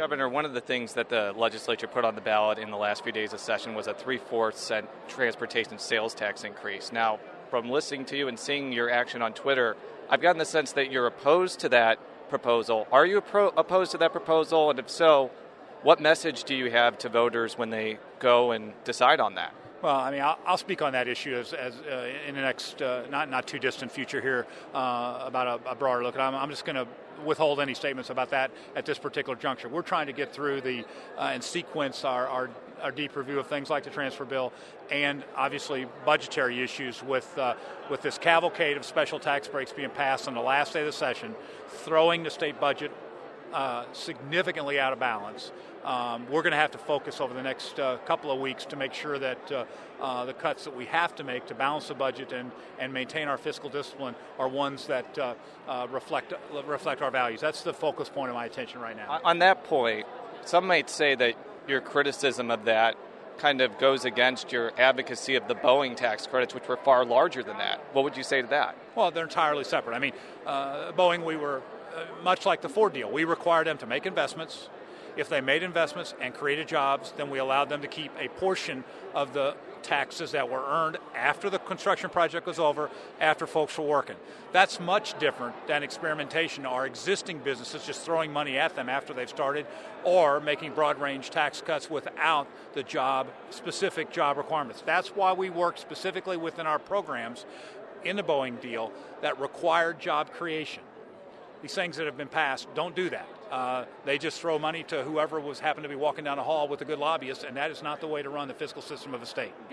Governor, one of the things that the legislature put on the ballot in the last few days of session was a 3/4 transportation sales tax increase. Now, from listening to you and seeing your action on Twitter, I've gotten the sense that you're opposed to that proposal. Are you opposed to that proposal? And if so, what message do you have to voters when they go and decide on that? Well, I mean, I'll speak on that issue as in the next not too distant future here about a broader look. I'm just going to withhold any statements about that at this particular juncture. We're trying to get through and sequence our deep review of things like the transfer bill and obviously budgetary issues with this cavalcade of special tax breaks being passed on the last day of the session, throwing the state budget significantly out of balance. We're going to have to focus over the next couple of weeks to make sure that the cuts that we have to make to balance the budget and maintain our fiscal discipline are ones that reflect our values. That's the focus point of my attention right now. On that point, some might say that your criticism of that kind of goes against your advocacy of the Boeing tax credits, which were far larger than that. What would you say to that? Well, they're entirely separate. I mean, Boeing, we were much like the Ford deal. We required them to make investments. If they made investments and created jobs, then we allowed them to keep a portion of the taxes that were earned after the construction project was over, after folks were working. That's much different than experimentation or existing businesses just throwing money at them after they've started or making broad-range tax cuts without the specific job requirements. That's why we work specifically within our programs in the Boeing deal that required job creation. These things that have been passed don't do that. They just throw money to whoever happened to be walking down the hall with a good lobbyist, and that is not the way to run the fiscal system of a state.